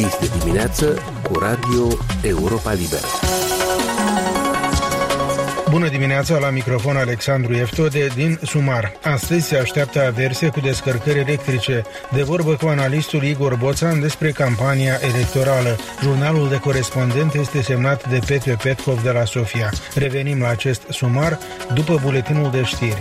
Este dimineață cu Radio Europa Liberă. Bună dimineața, la microfon Alexandru Eftode din Sumar. Astăzi se așteaptă averse cu descărcări electrice. De vorbă cu analistul Igor Boțan despre campania electorală. Jurnalul de corespondent este semnat de Petru Petkov de la Sofia. Revenim la acest Sumar după buletinul de știri.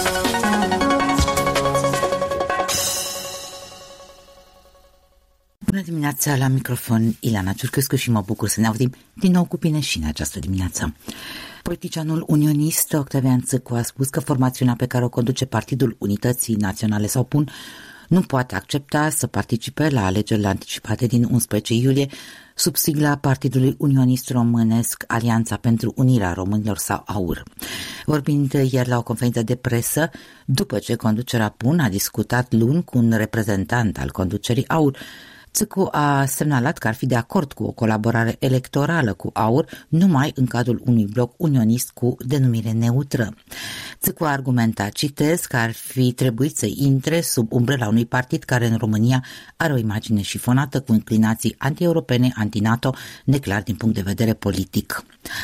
Bună dimineața, la microfon Ileana Ciurcăscu și mă bucur să ne auzim din nou cu bine și în această dimineață. Politicianul unionist Octavian Țâcu a spus că formațiunea pe care o conduce Partidul Unității Naționale sau PUN nu poate accepta să participe la alegerile anticipate din 11 iulie sub sigla Partidului Unionist Românesc Alianța pentru Unirea Românilor sau AUR. Vorbind ieri la o conferință de presă, după ce conducerea PUN a discutat luni cu un reprezentant al conducerii AUR, Țâcu a semnalat că ar fi de acord cu o colaborare electorală cu AUR numai în cadrul unui bloc unionist cu denumire neutră. Țâcu a argumentat, citez, că ar fi trebuit să intre sub umbrela unui partid care în România are o imagine șifonată cu inclinații anti-europene, anti-NATO, neclar din punct de vedere politic.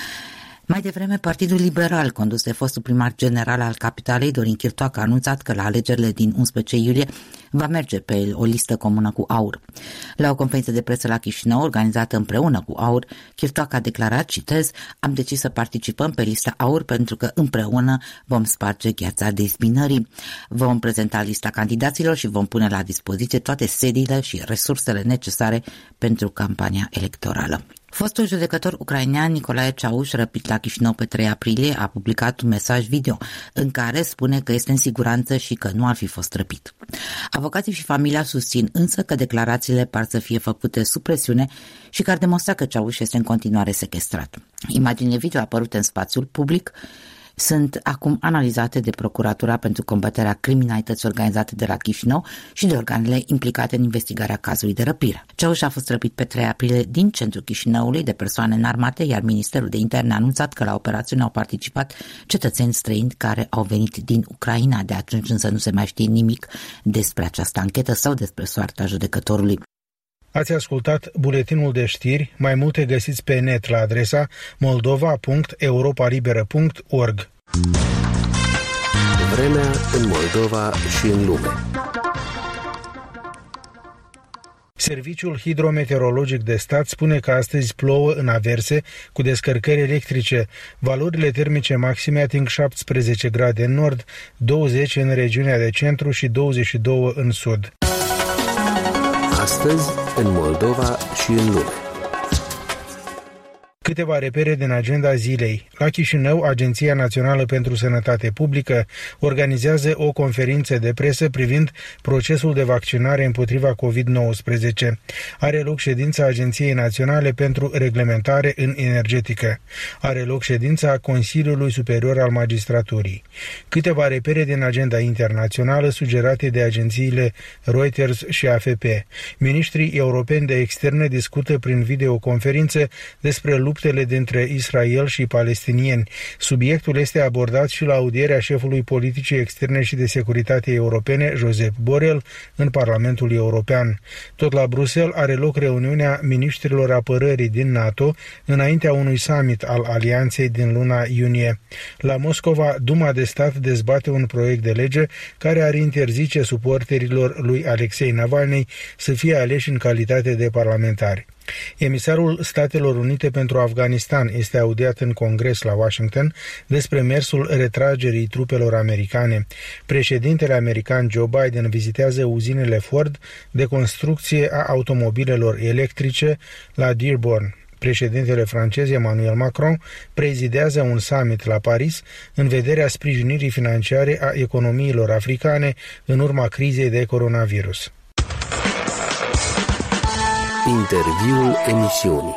Mai devreme, Partidul Liberal, condus de fostul primar general al capitalei, Dorin Chirtoacă, a anunțat că la alegerile din 11 iulie va merge pe o listă comună cu AUR. La o conferință de presă la Chișinău, organizată împreună cu AUR, Chirtoacă a declarat, citez, am decis să participăm pe lista AUR pentru că împreună vom sparge gheața dezbinării. Vom prezenta lista candidaților și vom pune la dispoziție toate sediile și resursele necesare pentru campania electorală. Fostul judecător ucrainean Nicolae Ceauș, răpit la Chișinău pe 3 aprilie, a publicat un mesaj video în care spune că este în siguranță și că nu ar fi fost răpit. Avocații și familia susțin însă că declarațiile par să fie făcute sub presiune și că ar demonstra că Ceauș este în continuare sequestrat. Imaginile video apărute în spațiul public sunt acum analizate de Procuratura pentru combaterea criminalității organizate de la Chișinău și de organele implicate în investigarea cazului de răpire. Ceauș a fost răpit pe 3 aprilie din centrul Chișinăului de persoane înarmate, iar Ministerul de Interne a anunțat că la operațiune au participat cetățeni străini care au venit din Ucraina. De atunci însă nu se mai știe nimic despre această anchetă sau despre soarta judecătorului. Ați ascultat buletinul de știri, mai multe găsiți pe net la adresa moldova.europalibera.org. Vremea în Moldova și în lume. Serviciul hidrometeorologic de stat spune că astăzi plouă în averse cu descărcări electrice. Valorile termice maxime ating 17 grade în nord, 20 în regiunea de centru și 22 în sud. Astăzi, în Moldova și în lume. Câteva repere din agenda zilei. La Chișinău, Agenția Națională pentru Sănătate Publică organizează o conferință de presă privind procesul de vaccinare împotriva COVID-19. Are loc ședința Agenției Naționale pentru Reglementare în Energetică. Are loc ședința Consiliului Superior al Magistraturii. Câteva repere din agenda internațională sugerate de agențiile Reuters și AFP. Ministrii europeni de externe discută prin videoconferință despre luptele dintre Israel și palestinieni. Subiectul este abordat și la audierea șefului politicii externe și de securitate europene, Josep Borrell, în Parlamentul European. Tot la Bruxelles are loc reuniunea miniștrilor apărării din NATO înaintea unui summit al alianței din luna iunie. La Moscova, Duma de Stat dezbate un proiect de lege care ar interzice suporterilor lui Alexei Navalny să fie aleși în calitate de parlamentari. Emisarul Statelor Unite pentru Afganistan este audiat în Congres la Washington despre mersul retragerii trupelor americane. Președintele american Joe Biden vizitează uzinele Ford de construcție a automobilelor electrice la Dearborn. Președintele francez Emmanuel Macron prezidează un summit la Paris în vederea sprijinirii financiare a economiilor africane în urma crizei de coronavirus. Interviul emisiunii.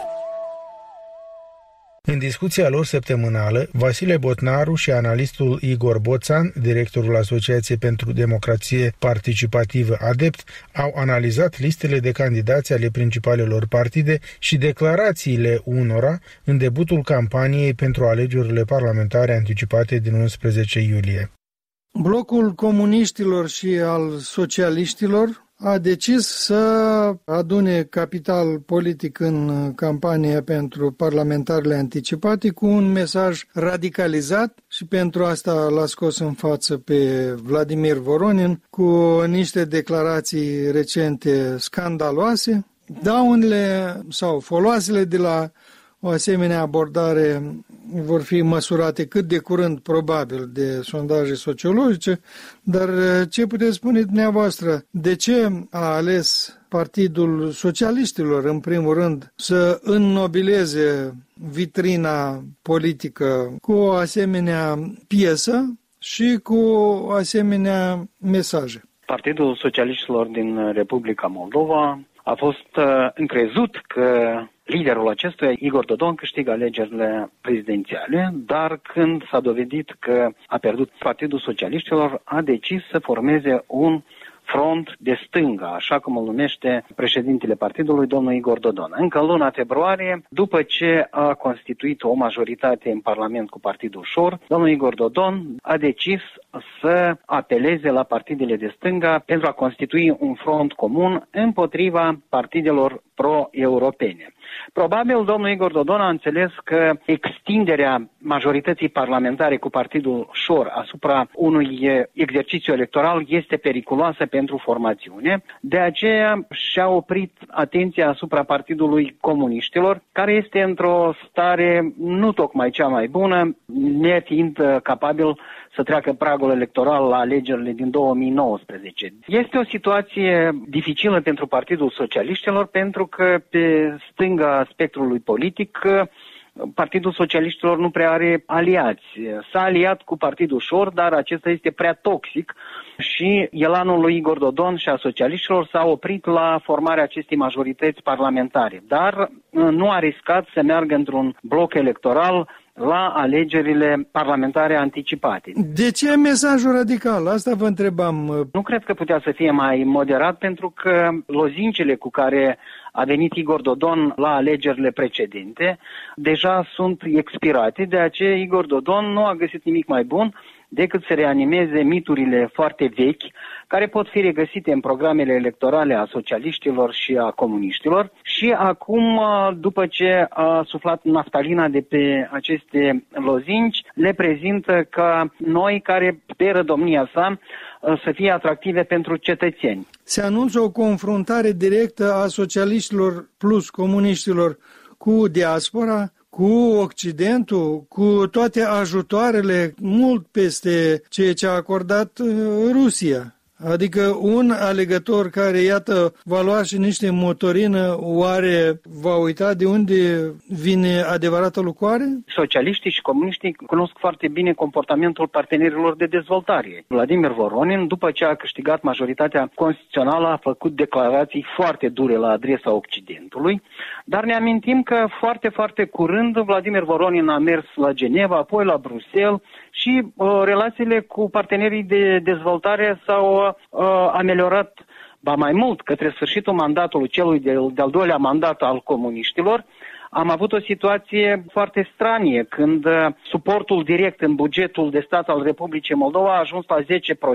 În discuția lor săptămânală, Vasile Botnaru și analistul Igor Boțan, directorul Asociației pentru Democrație Participativă ADEPT, au analizat listele de candidați ale principalelor partide și declarațiile unora în debutul campaniei pentru alegerile parlamentare anticipate din 11 iulie. Blocul comuniștilor și al socialiștilor a decis să adune capital politic în campania pentru parlamentarele anticipate cu un mesaj radicalizat și pentru asta l-a scos în față pe Vladimir Voronin cu niște declarații recente scandaloase. Daunele sau foloasele de la o asemenea abordare vor fi măsurate cât de curând, probabil, de sondaje sociologice, dar ce puteți spune dumneavoastră? De ce a ales Partidul Socialiștilor, în primul rând, să înnobileze vitrina politică cu o asemenea piesă și cu asemenea mesaje? Partidul Socialiștilor din Republica Moldova a fost încrezut că liderul acestuia, Igor Dodon, câștigă alegerile prezidențiale, dar când s-a dovedit că a pierdut Partidul Socialiștilor, a decis să formeze un front de stânga, așa cum îl numește președintele partidului, domnul Igor Dodon. Încă în luna februarie, după ce a constituit o majoritate în Parlament cu Partidul Șor, domnul Igor Dodon a decis să apeleze la partidele de stânga pentru a constitui un front comun împotriva partidelor pro-europene. Probabil domnul Igor Dodon a înțeles că extinderea majorității parlamentare cu Partidul Șor asupra unui exercițiu electoral este periculoasă pentru formațiune. De aceea și-a oprit atenția asupra Partidului Comuniștilor, care este într-o stare nu tocmai cea mai bună, nefiind capabil să treacă pragul electoral la alegerile din 2019. Este o situație dificilă pentru Partidul Socialiștilor pentru că pe stânga spectrului politic Partidul Socialiștilor nu prea are aliați. S-a aliat cu Partidul Șor, dar acesta este prea toxic și elanul lui Igor Dodon și a socialiștilor s-a oprit la formarea acestei majorități parlamentare. Dar nu a riscat să meargă într-un bloc electoral la alegerile parlamentare anticipate. De ce mesajul radical? Asta vă întrebam. Nu cred că putea să fie mai moderat pentru că lozincile cu care a venit Igor Dodon la alegerile precedente deja sunt expirate, de aceea Igor Dodon nu a găsit nimic mai bun decât să reanimeze miturile foarte vechi care pot fi regăsite în programele electorale a socialiștilor și a comuniștilor și acum, după ce a suflat naftalina de pe aceste lozinci, le prezintă ca noi care speră domnia sa să fie atractive pentru cetățeni. Se anunță o confruntare directă a socialiștilor plus comuniștilor cu diaspora, cu Occidentul, cu toate ajutoarele mult peste ceea ce a acordat Rusia. Adică un alegător care, iată, va lua și niște motorină, oare va uita de unde vine adevărata lucrare? Socialiștii și comuniștii cunosc foarte bine comportamentul partenerilor de dezvoltare. Vladimir Voronin, după ce a câștigat majoritatea constituțională, a făcut declarații foarte dure la adresa Occidentului, dar ne amintim că foarte, foarte curând Vladimir Voronin a mers la Geneva, apoi la Bruxelles și relațiile cu partenerii de dezvoltare s-au ameliorat, ba mai mult, către sfârșitul mandatului celui de-al doilea mandat al comuniștilor. Am avut o situație foarte stranie când suportul direct în bugetul de stat al Republicii Moldova a ajuns la 10%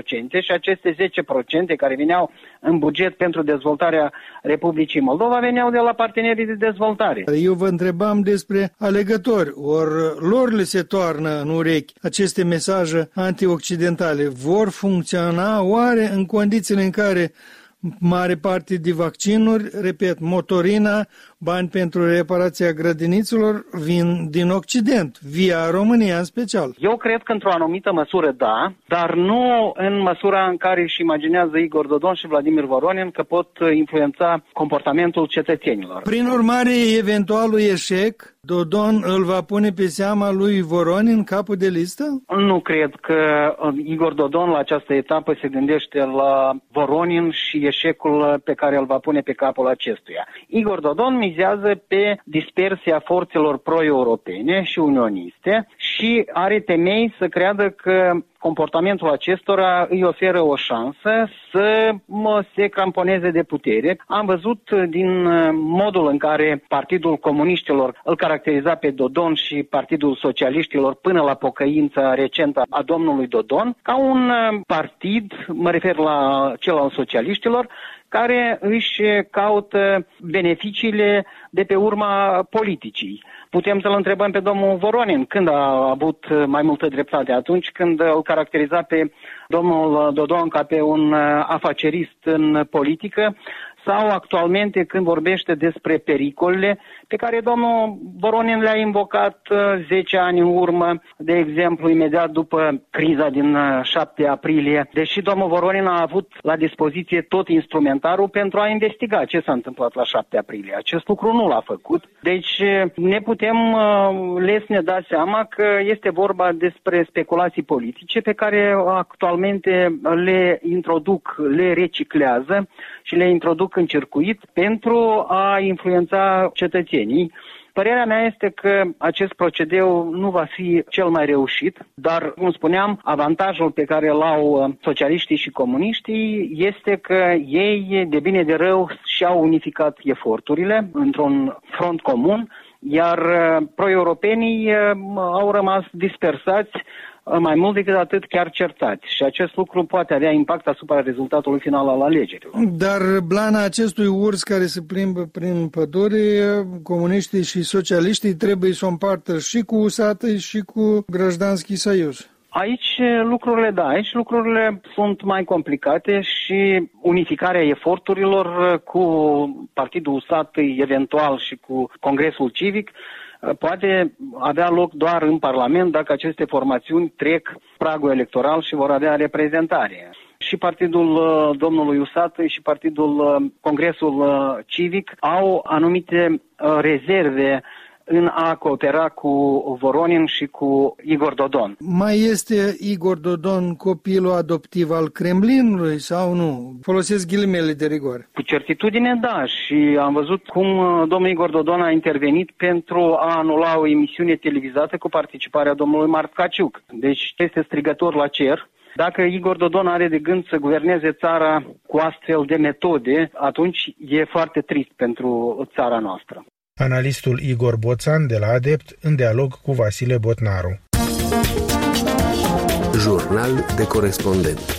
și aceste 10% care veneau în buget pentru dezvoltarea Republicii Moldova veneau de la partenerii de dezvoltare. Eu vă întrebam despre alegători, ori lor le se toarnă în urechi aceste mesaje antioccidentale. Vor funcționa oare în condițiile în care mare parte de vaccinuri, repet, motorina, bani pentru reparația grădinițelor vin din Occident, via România în special? Eu cred că într-o anumită măsură da, dar nu în măsura în care își imaginează Igor Dodon și Vladimir Voronin că pot influența comportamentul cetățenilor. Prin urmare, eventualul eșec, Dodon îl va pune pe seama lui Voronin capul de listă? Nu cred că Igor Dodon la această etapă se gândește la Voronin și eșecul pe care îl va pune pe capul acestuia. Igor Dodon mizează pe dispersia forțelor pro-europene și unioniste și are temei să creadă că comportamentul acestora îi oferă o șansă să se cramponeze de putere. Am văzut din modul în care Partidul Comuniștilor îl caracteriza pe Dodon și Partidul Socialiștilor până la pocăința recentă a domnului Dodon ca un partid, mă refer la cel al socialiștilor, care își caută beneficiile de pe urma politicii. Putem să-l întrebăm pe domnul Voronin când a avut mai multă dreptate, atunci când îl caracteriza pe domnul Dodon ca pe un afacerist în politică, sau actualmente când vorbește despre pericolele pe care domnul Voronin le-a invocat 10 ani în urmă, de exemplu, imediat după criza din 7 aprilie, deși domnul Voronin a avut la dispoziție tot instrumentarul pentru a investiga ce s-a întâmplat la 7 aprilie. Acest lucru nu l-a făcut, deci ne putem lesne da seama că este vorba despre speculații politice pe care actualmente le introduc, le reciclează și le introduc în circuit pentru a influența cetățenii. Părerea mea este că acest procedeu nu va fi cel mai reușit, dar, cum spuneam, avantajul pe care îl au socialiștii și comuniștii este că ei, de bine de rău, și-au unificat eforturile într-un front comun, iar pro-europenii au rămas dispersați, mai mult decât atât, chiar certați. Și acest lucru poate avea impact asupra rezultatului final al alegerilor. Dar blana acestui urs care se plimbă prin pădure, comuniștii și socialiștii trebuie să o împartă și cu USAT și cu Grăjdanski Soyuz. Aici lucrurile sunt mai complicate și unificarea eforturilor cu Partidul USAT, eventual și cu Congresul Civic, poate avea loc doar în Parlament dacă aceste formațiuni trec pragul electoral și vor avea reprezentare. Și partidul domnului USAT și partidul Congresul Civic au anumite rezerve în a coopera cu Voronin și cu Igor Dodon. Mai este Igor Dodon copilul adoptiv al Kremlinului sau nu? Folosesc ghilimele de rigoare. Cu certitudine da, și am văzut cum domnul Igor Dodon a intervenit pentru a anula o emisiune televizată cu participarea domnului Mart Caciuc. Deci este strigător la cer. Dacă Igor Dodon are de gând să guverneze țara cu astfel de metode, atunci e foarte trist pentru țara noastră. Analistul Igor Boțan de la Adept, în dialog cu Vasile Botnaru. Jurnal de corespondent.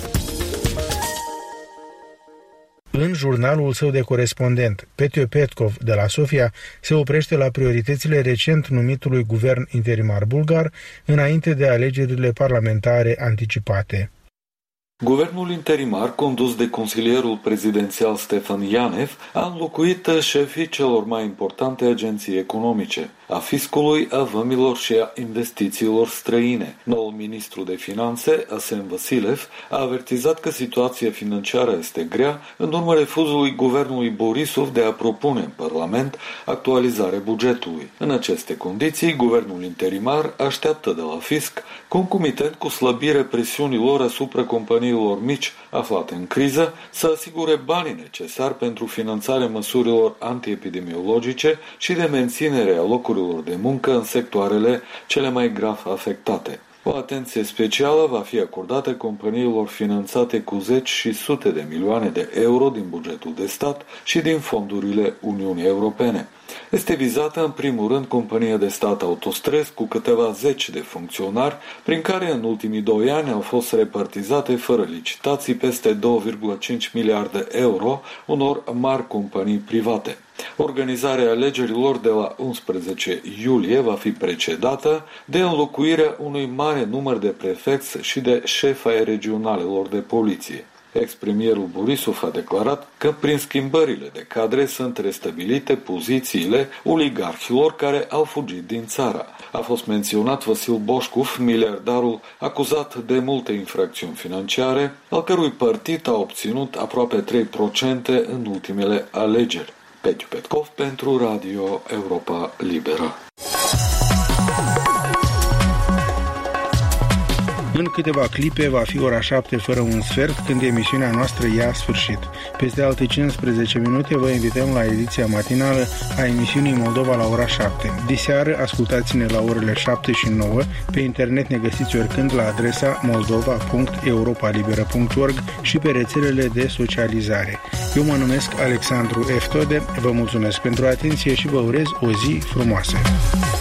În jurnalul său de corespondent, Petio Petkov de la Sofia se oprește la prioritățile recent numitului guvern interimar bulgar înainte de alegerile parlamentare anticipate. Guvernul interimar, condus de consilierul prezidențial Stefan Ianev, a înlocuit șefii celor mai importante agenții economice, a fiscului, a vămilor și a investițiilor străine. Noul ministru de finanțe, Asen Vasilev, a avertizat că situația financiară este grea în urma refuzului guvernului Borisov de a propune în Parlament actualizarea bugetului. În aceste condiții, guvernul interimar așteaptă de la fisc, concomitent cu slăbirea presiunilor asupra companiilor mici aflate în criză, să asigure banii necesari pentru finanțarea măsurilor antiepidemiologice și de menținere a locurilor de muncă în sectoarele cele mai grav afectate. O atenție specială va fi acordată companiilor finanțate cu zeci și sute de milioane de euro din bugetul de stat și din fondurile Uniunii Europene. Este vizată în primul rând compania de stat Autostrăzi cu câteva zeci de funcționari, prin care în ultimii 2 ani au fost repartizate fără licitații peste 2,5 miliarde euro unor mari companii private. Organizarea alegerilor de la 11 iulie va fi precedată de înlocuirea unui mare număr de prefecți și de șefi ai regionalelor de poliție. Ex-premierul Borisov a declarat că prin schimbările de cadre sunt restabilite pozițiile oligarhilor care au fugit din țară. A fost menționat Vasil Boșcov, miliardarul acuzat de multe infracțiuni financiare, al cărui partid a obținut aproape 3% în ultimele alegeri. Petio Petkov pentru Radio Europa Liberă. În câteva clipe va fi ora 7 fără un sfert când emisiunea noastră ia sfârșit. Peste alte 15 minute vă invităm la ediția matinală a emisiunii Moldova la ora 7. Diseară ascultați-ne la orele 7 și 9. Pe internet ne găsiți oricând la adresa moldova.europalibera.org și pe rețelele de socializare. Eu mă numesc Alexandru Eftode, vă mulțumesc pentru atenție și vă urez o zi frumoasă.